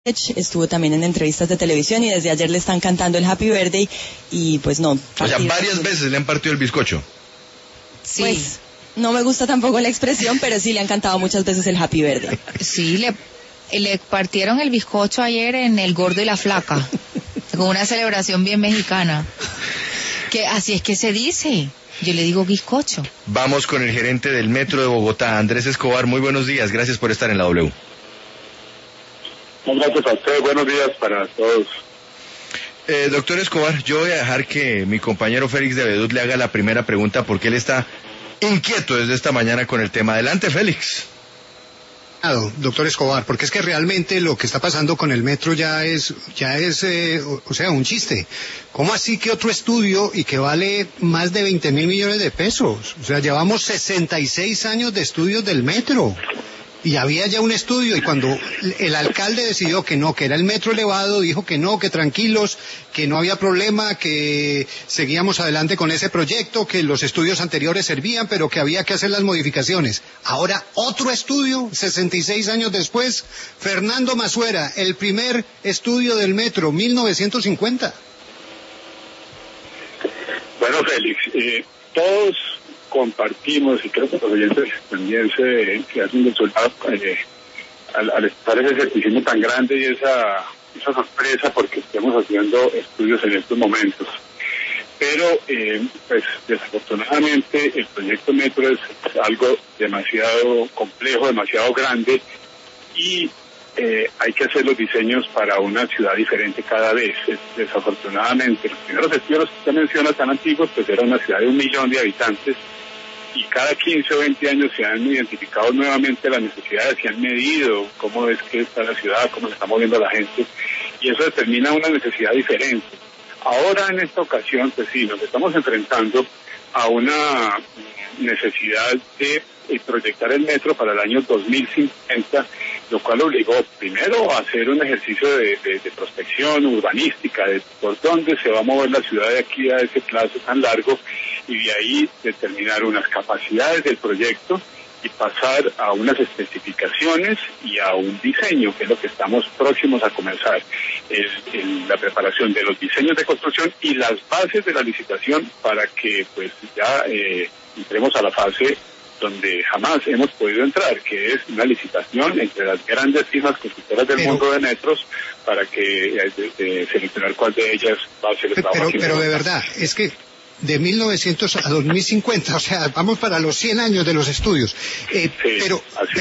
estuvo también en entrevistas de televisión y desde ayer le están cantando el Happy Birthday y pues no. O sea, varias veces le han partido el bizcocho. Sí. Pues no me gusta tampoco la expresión, pero sí le han cantado muchas veces el Happy Birthday. Sí, le partieron el bizcocho ayer en El Gordo y la Flaca, con una celebración bien mexicana. Que así es que se dice. Yo le digo bizcocho. Vamos con el gerente del Metro de Bogotá, Andrés Escobar. Muy buenos días, gracias por estar en la W. Gracias a ustedes, buenos días para todos. Doctor Escobar, yo voy a dejar que mi compañero Félix de Bedut le haga la primera pregunta porque él está inquieto desde esta mañana con el tema. Adelante, Félix. Doctor Escobar, porque es que realmente lo que está pasando con el metro ya es un chiste. ¿Cómo así que otro estudio y que vale más de 20.000 millones de pesos? O sea, llevamos 66 años de estudios del metro. Y había ya un estudio, y cuando el alcalde decidió que no, que era el metro elevado, dijo que no, que tranquilos, que no había problema, que seguíamos adelante con ese proyecto, que los estudios anteriores servían, pero que había que hacer las modificaciones. Ahora otro estudio, 66 años después, Fernando Masuera, el primer estudio del metro, 1950. Bueno, Félix, todos compartimos, y creo que los oyentes también se hacen del soldado al estar ese escepticismo tan grande y esa sorpresa porque estamos haciendo estudios en estos momentos. Pero, pues desafortunadamente el proyecto Metro es algo demasiado complejo, demasiado grande y hay que hacer los diseños para una ciudad diferente cada vez. Desafortunadamente, los primeros estudios que usted menciona tan antiguos, pues era una ciudad de 1 millón de habitantes y cada 15 o 20 años se han identificado nuevamente las necesidades, se han medido cómo es que está la ciudad, cómo se está moviendo la gente y eso determina una necesidad diferente. Ahora en esta ocasión, pues sí, nos estamos enfrentando a una necesidad de proyectar el metro para el año 2050, lo cual obligó primero a hacer un ejercicio de prospección urbanística, de por dónde se va a mover la ciudad de aquí a ese plazo tan largo, y de ahí determinar unas capacidades del proyecto y pasar a unas especificaciones y a un diseño, que es lo que estamos próximos a comenzar, la preparación de los diseños de construcción y las bases de la licitación para que pues ya entremos a la fase donde jamás hemos podido entrar, que es una licitación entre las grandes firmas constructoras del mundo de metros para que seleccionar cuál de ellas va a ser el trabajo. Pero de verdad, es que de 1900 a 2050, o sea, vamos para los 100 años de los estudios. Pero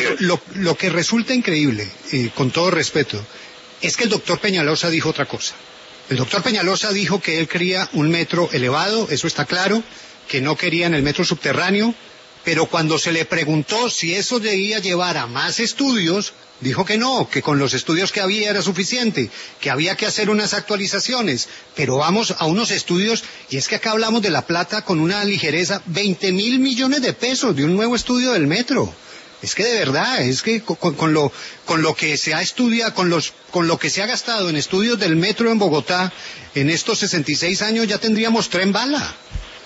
lo que resulta increíble, con todo respeto, es que el doctor Peñalosa dijo otra cosa. El doctor Peñalosa dijo que él quería un metro elevado, eso está claro, que no querían el metro subterráneo, pero cuando se le preguntó si eso debía llevar a más estudios, dijo que no, que con los estudios que había era suficiente, que había que hacer unas actualizaciones, pero vamos a unos estudios, y es que acá hablamos de La Plata con una ligereza, 20.000 millones de pesos de un nuevo estudio del metro. Es que de verdad, es que con lo que se ha estudiado, con lo que se ha gastado en estudios del metro en Bogotá, en estos 66 años ya tendríamos tren bala.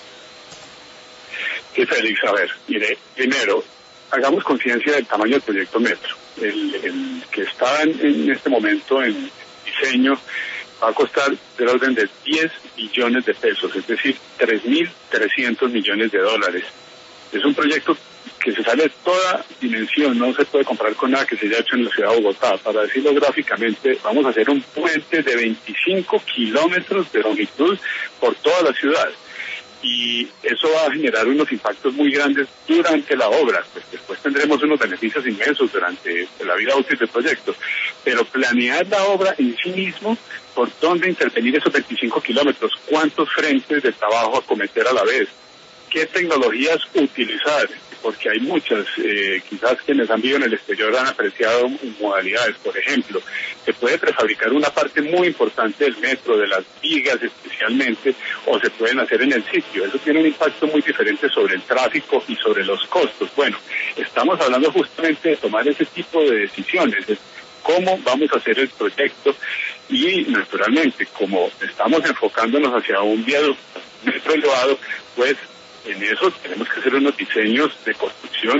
Sí, Félix, a ver, mire, primero, hagamos conciencia del tamaño del proyecto Metro. El que está en este momento en diseño va a costar del orden de 10 billones de pesos, es decir, 3.300 millones de dólares. Es un proyecto que se sale de toda dimensión, no se puede comparar con nada que se haya hecho en la ciudad de Bogotá. Para decirlo gráficamente, vamos a hacer un puente de 25 kilómetros de longitud por toda la ciudad. Y eso va a generar unos impactos muy grandes durante la obra, pues después tendremos unos beneficios inmensos durante la vida útil del proyecto, pero planear la obra en sí mismo, por dónde intervenir esos 25 kilómetros, cuántos frentes de trabajo acometer a la vez, qué tecnologías utilizar, porque hay muchas, quizás quienes han vivido en el exterior han apreciado modalidades. Por ejemplo, se puede prefabricar una parte muy importante del metro, de las vigas especialmente, o se pueden hacer en el sitio. Eso tiene un impacto muy diferente sobre el tráfico y sobre los costos. Bueno, estamos hablando justamente de tomar ese tipo de decisiones, de cómo vamos a hacer el proyecto y, naturalmente, como estamos enfocándonos hacia un viaducto, metro elevado, pues en eso tenemos que hacer unos diseños de construcción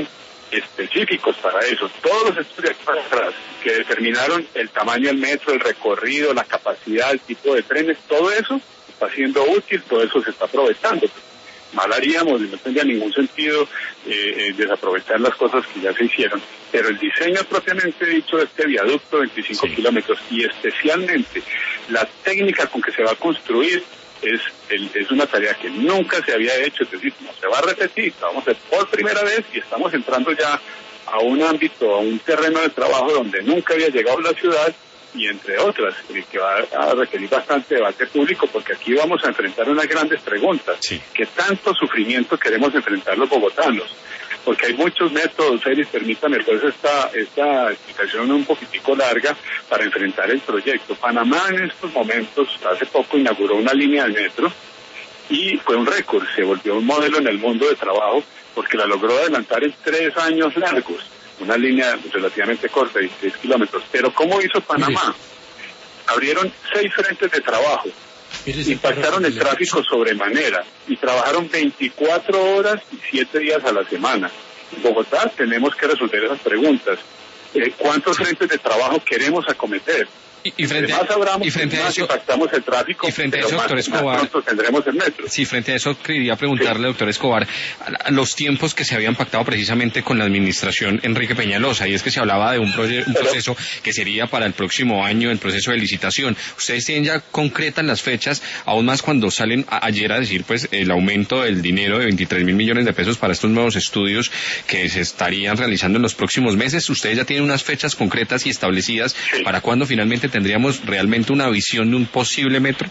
específicos para eso. Todos los estudios que determinaron el tamaño del metro, el recorrido, la capacidad, el tipo de trenes, todo eso está siendo útil, todo eso se está aprovechando. Mal haríamos y no tendría ningún sentido desaprovechar las cosas que ya se hicieron. Pero el diseño propiamente dicho de este viaducto, 25 kilómetros, y especialmente la técnica con que se va a construir, es una tarea que nunca se había hecho, es decir, no se va a repetir, vamos a hacer por primera vez y estamos entrando ya a un ámbito, a un terreno de trabajo donde nunca había llegado la ciudad y entre otras, que va a requerir bastante debate público porque aquí vamos a enfrentar unas grandes preguntas. ¿Qué tanto sufrimiento queremos enfrentar los bogotanos? Porque hay muchos métodos, Félix, permítame pues esta explicación un poquitico larga para enfrentar el proyecto. Panamá en estos momentos, hace poco inauguró una línea de metro y fue un récord, se volvió un modelo en el mundo de trabajo porque la logró adelantar en 3 años largos, una línea relativamente corta, 16 kilómetros. Pero ¿cómo hizo Panamá? Abrieron 6 frentes de trabajo, impactaron el tráfico sobremanera y trabajaron 24 horas y 7 días a la semana. En Bogotá tenemos que resolver esas preguntas. ¿Cuántos frentes de trabajo queremos acometer? Y frente a eso, impactamos el tráfico, y frente a eso, doctor Escobar, más pronto tendremos el metro. Sí, frente a eso quería preguntarle, doctor Escobar, los tiempos que se habían pactado precisamente con la administración Enrique Peñalosa, y es que se hablaba de un proceso que sería para el próximo año, el proceso de licitación. ¿Ustedes tienen ya concretas las fechas, aún más cuando salen ayer a decir pues el aumento del dinero de 23.000 millones de pesos para estos nuevos estudios que se estarían realizando en los próximos meses? ¿Ustedes ya tienen unas fechas concretas y establecidas para cuándo finalmente tendríamos realmente una visión de un posible metro?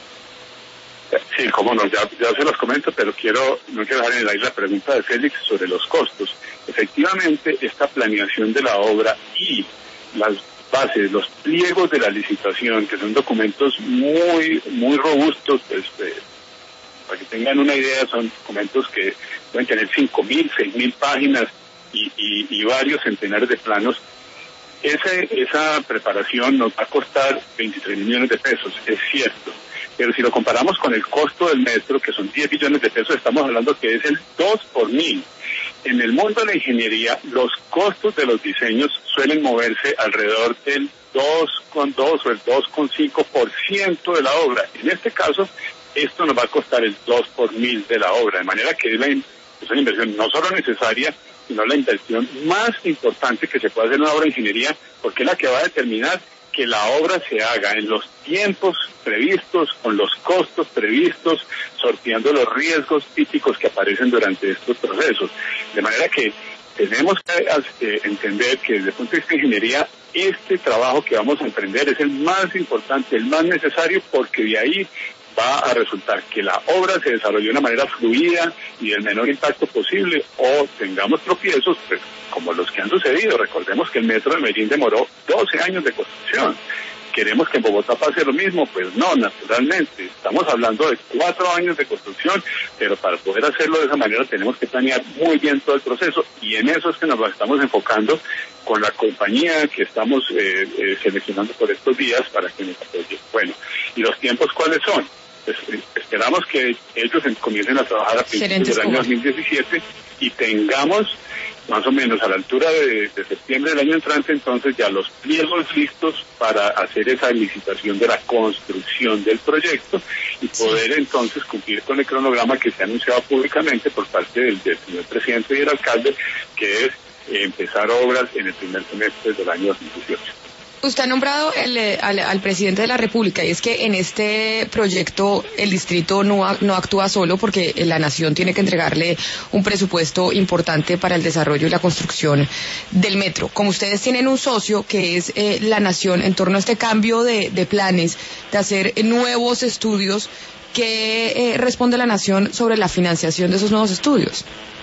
Sí, cómo no, ya se los comento, pero no quiero dejar en el aire la pregunta de Félix sobre los costos. Efectivamente, esta planeación de la obra y las bases, los pliegos de la licitación, que son documentos muy, muy robustos, pues, para que tengan una idea, son documentos que pueden tener 5.000, 6.000 páginas y varios centenares de planos. Esa preparación nos va a costar 23 millones de pesos, es cierto. Pero si lo comparamos con el costo del metro, que son 10 billones de pesos, estamos hablando que es el 2 por 1000. En el mundo de la ingeniería, los costos de los diseños suelen moverse alrededor del 2,2 o el 2,5% de la obra. En este caso, esto nos va a costar el 2 por 1000 de la obra, de manera que es una inversión no solo necesaria, sino la inversión más importante que se puede hacer en una obra de ingeniería, porque es la que va a determinar que la obra se haga en los tiempos previstos, con los costos previstos, sorteando los riesgos típicos que aparecen durante estos procesos. De manera que tenemos que entender que desde el punto de vista de ingeniería, este trabajo que vamos a emprender es el más importante, el más necesario, porque de ahí va a resultar que la obra se desarrolle de una manera fluida y del menor impacto posible, o tengamos tropiezos, pues, como los que han sucedido. Recordemos que el metro de Medellín demoró 12 años de construcción. ¿Queremos que en Bogotá pase lo mismo? Pues no, naturalmente. Estamos hablando de 4 años de construcción, pero para poder hacerlo de esa manera tenemos que planear muy bien todo el proceso, y en eso es que nos estamos enfocando con la compañía que estamos seleccionando por estos días para que nos apoye. Bueno, ¿y los tiempos cuáles son? Pues esperamos que ellos comiencen a trabajar a principios del año 2017 y tengamos más o menos a la altura de septiembre del año entrante, entonces ya los pliegos listos para hacer esa licitación de la construcción del proyecto y poder entonces cumplir con el cronograma que se ha anunciado públicamente por parte del señor presidente y el alcalde, que es empezar obras en el primer semestre del año 2018. Usted ha nombrado al presidente de la República, y es que en este proyecto el distrito no actúa solo, porque la nación tiene que entregarle un presupuesto importante para el desarrollo y la construcción del metro. Como ustedes tienen un socio que es la nación en torno a este cambio de planes, de hacer nuevos estudios, ¿qué responde la nación sobre la financiación de esos nuevos estudios?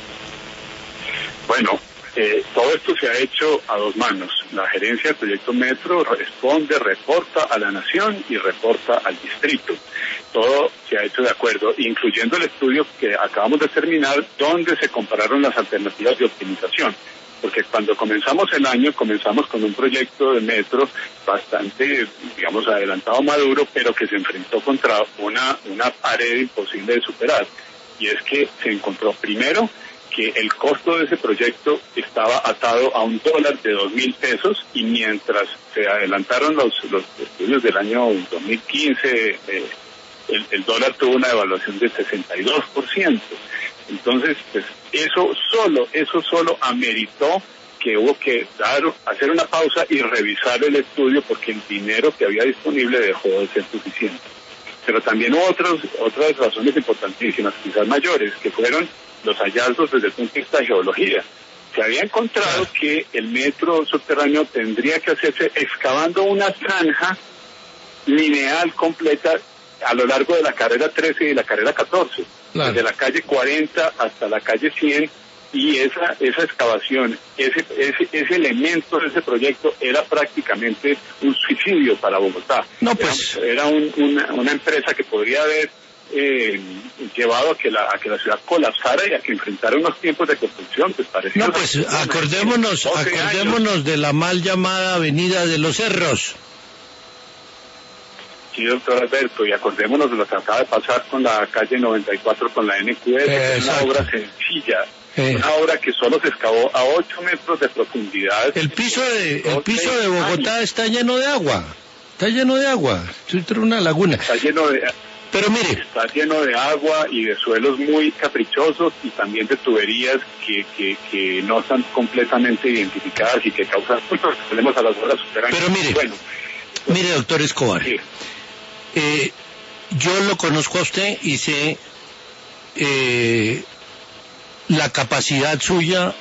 Bueno, todo esto se ha hecho a dos manos. La gerencia del proyecto Metro reporta a la nación y reporta al distrito. Todo se ha hecho de acuerdo, incluyendo el estudio que acabamos de terminar, donde se compararon las alternativas de optimización. Porque cuando comenzamos el año, comenzamos con un proyecto de metro bastante, digamos, adelantado, maduro, pero que se enfrentó contra una pared imposible de superar. Y es que se encontró primero que el costo de ese proyecto estaba atado a $1 de 2.000 pesos, y mientras se adelantaron los estudios del año 2015, el dólar tuvo una devaluación del 62%. Entonces, pues eso solo ameritó que hubo que hacer una pausa y revisar el estudio, porque el dinero que había disponible dejó de ser suficiente. Pero también hubo otras razones importantísimas, quizás mayores, que fueron los hallazgos desde el punto de vista de geología. Se había encontrado que el metro subterráneo tendría que hacerse excavando una zanja lineal completa a lo largo de la carrera 13 y la carrera 14, desde la calle 40 hasta la calle 100, y esa excavación, ese elemento de ese proyecto era prácticamente un suicidio para Bogotá. No, pues era una empresa que podría haber llevado a que la ciudad colapsara y a que enfrentara unos tiempos de construcción, pues parecía. No, pues acordémonos de la mal llamada Avenida de los Cerros. Sí, doctor Alberto, y acordémonos de lo que acaba de pasar con la calle 94 con la NQS, que es una obra sencilla, una obra que solo se excavó a 8 metros de profundidad. El piso de Bogotá está lleno de agua, es una laguna. Está lleno de... Pero mire, está lleno de agua y de suelos muy caprichosos, y también de tuberías que no están completamente identificadas y que causan muchos problemas a las obras subterráneas. Pero mire, doctor Escobar, sí. Yo lo conozco a usted y sé la capacidad suya,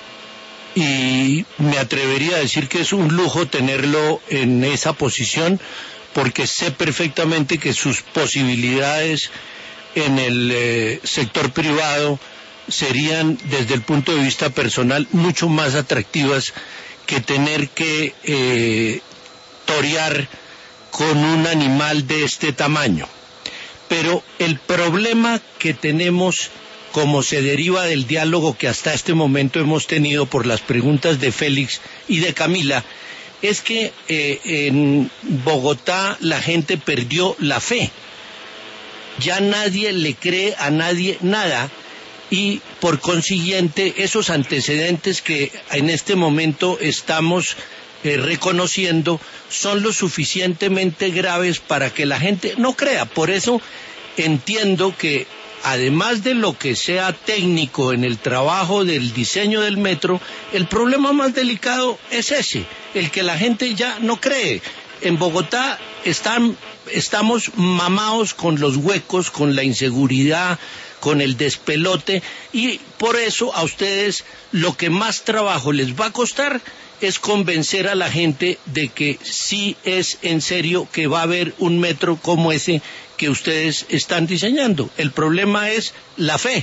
y me atrevería a decir que es un lujo tenerlo en esa posición, porque sé perfectamente que sus posibilidades en el sector privado serían, desde el punto de vista personal, mucho más atractivas que tener que torear con un animal de este tamaño. Pero el problema que tenemos, como se deriva del diálogo que hasta este momento hemos tenido por las preguntas de Félix y de Camila, es que en Bogotá la gente perdió la fe. Ya nadie le cree a nadie nada, y por consiguiente esos antecedentes que en este momento estamos reconociendo son lo suficientemente graves para que la gente no crea. Por eso entiendo que, además de lo que sea técnico en el trabajo del diseño del metro, el problema más delicado es ese, el que la gente ya no cree. En Bogotá estamos mamados con los huecos, con la inseguridad, con el despelote, y por eso a ustedes lo que más trabajo les va a costar es convencer a la gente de que sí es en serio que va a haber un metro como ese que ustedes están diseñando. El problema es la fe.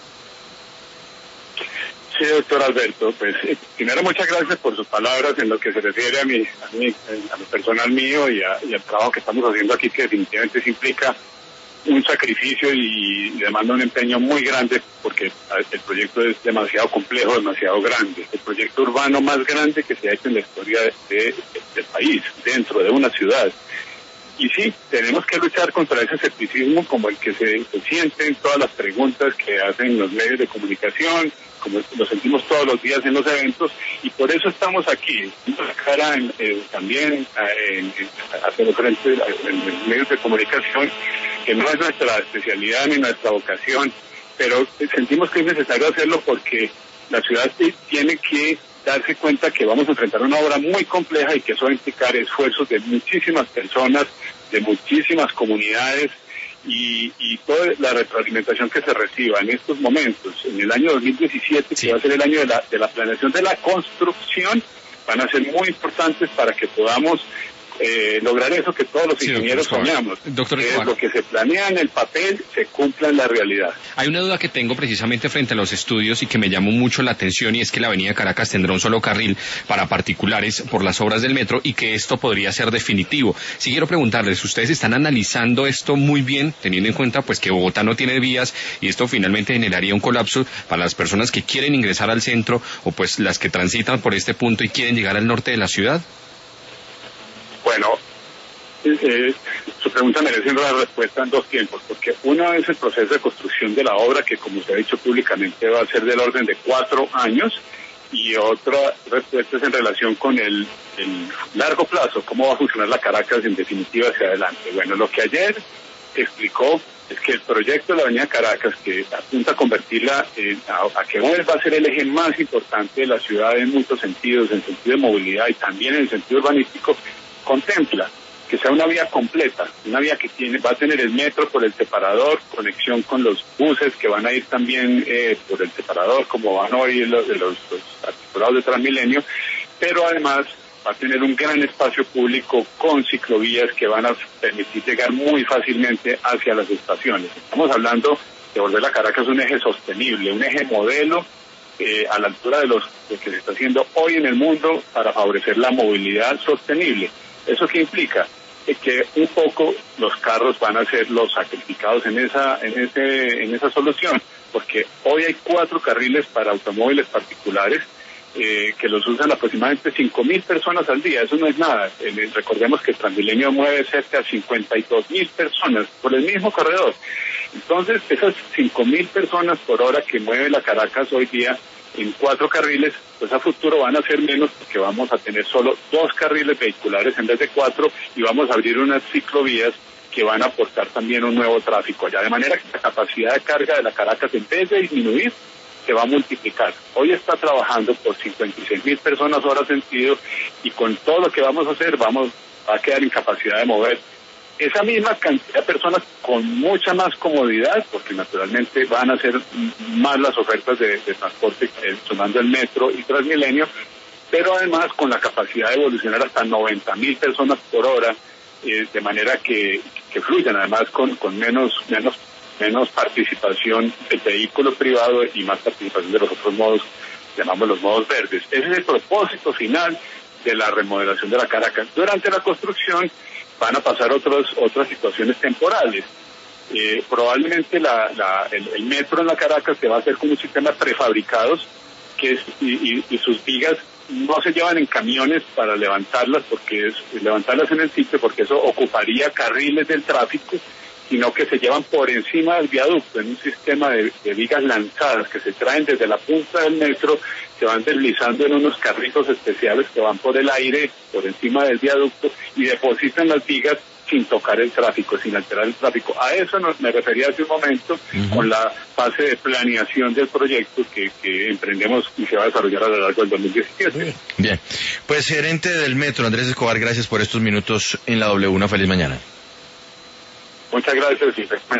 Sí, doctor Alberto, pues primero muchas gracias por sus palabras en lo que se refiere a lo personal mío y al trabajo que estamos haciendo aquí, que definitivamente se implica un sacrificio y demanda un empeño muy grande, porque el proyecto es demasiado complejo, demasiado grande. El proyecto urbano más grande que se ha hecho en la historia del país, dentro de una ciudad. Y sí, tenemos que luchar contra ese escepticismo como el que se siente en todas las preguntas que hacen los medios de comunicación, como lo sentimos todos los días en los eventos, y por eso estamos aquí, también haciendo frente en los medios de comunicación, que no es nuestra especialidad ni nuestra vocación, pero sentimos que es necesario hacerlo porque la ciudad tiene que darse cuenta que vamos a enfrentar una obra muy compleja y que eso va a implicar esfuerzos de muchísimas personas, de muchísimas comunidades, y toda la retroalimentación que se reciba en estos momentos, en el año 2017, sí, que va a ser el año de la planeación de la construcción, van a ser muy importantes para que podamos lograr eso que todos los ingenieros soñamos, que lo que se planea en el papel se cumpla en la realidad. Hay una duda que tengo precisamente frente a los estudios y que me llamó mucho la atención, y es que la avenida Caracas tendrá un solo carril para particulares por las obras del metro y que esto podría ser definitivo. Sí, quiero preguntarles, ¿ustedes están analizando esto muy bien, teniendo en cuenta pues que Bogotá no tiene vías y esto finalmente generaría un colapso para las personas que quieren ingresar al centro o pues las que transitan por este punto y quieren llegar al norte de la ciudad? Bueno, Su pregunta merece una respuesta en dos tiempos, porque uno es el proceso de construcción de la obra, que como se ha dicho públicamente va a ser del orden de 4 años, y otra respuesta es en relación con el largo plazo, cómo va a funcionar la Caracas en definitiva hacia adelante. Bueno, lo que ayer se explicó es que el proyecto de la avenida Caracas, que apunta a convertirla a que hoy va a ser el eje más importante de la ciudad en muchos sentidos, en sentido de movilidad y también en el sentido urbanístico, contempla que sea una vía completa, una vía que va a tener el metro por el separador, conexión con los buses que van a ir también por el separador, como van hoy los articulados de Transmilenio, pero además va a tener un gran espacio público con ciclovías que van a permitir llegar muy fácilmente hacia las estaciones. Estamos hablando de volver a Caracas un eje sostenible, un eje modelo a la altura de lo que se está haciendo hoy en el mundo para favorecer la movilidad sostenible. ¿Eso qué implica? Que un poco los carros van a ser los sacrificados en esa solución, porque hoy hay 4 carriles para automóviles particulares que los usan aproximadamente 5.000 personas al día. Eso no es nada. Recordemos que Transmilenio mueve cerca de 52.000 personas por el mismo corredor. Entonces, esas 5.000 personas por hora que mueve la Caracas hoy día en 4 carriles, pues a futuro van a ser menos, porque vamos a tener solo 2 carriles vehiculares en vez de 4, y vamos a abrir unas ciclovías que van a aportar también un nuevo tráfico allá, de manera que la capacidad de carga de la Caracas, en vez de disminuir, se va a multiplicar. Hoy está trabajando por 56.000 personas hora sentido, y con todo lo que vamos a hacer va a quedar en capacidad de mover esa misma cantidad de personas con mucha más comodidad, porque naturalmente van a ser más las ofertas de transporte sumando el metro y Transmilenio, pero además con la capacidad de evolucionar hasta 90.000 personas por hora, de manera que fluyan, además con menos participación del vehículo privado y más participación de los otros modos, llamamos los modos verdes. Ese es el propósito final de la remodelación de la Caracas. Durante la construcción van a pasar otras situaciones temporales. Probablemente el metro en la Caracas se va a hacer con un sistema prefabricados y sus vigas no se llevan en camiones para levantarlas en el sitio, porque eso ocuparía carriles del tráfico, sino que se llevan por encima del viaducto en un sistema de vigas lanzadas que se traen desde la punta del metro, se van deslizando en unos carritos especiales que van por el aire, por encima del viaducto, y depositan las vigas sin tocar el tráfico, sin alterar el tráfico. A eso me refería hace un momento, con la fase de planeación del proyecto que emprendemos y se va a desarrollar a lo largo del 2017. Bien, pues gerente del metro, Andrés Escobar, gracias por estos minutos en la W. Una feliz mañana. Muchas gracias.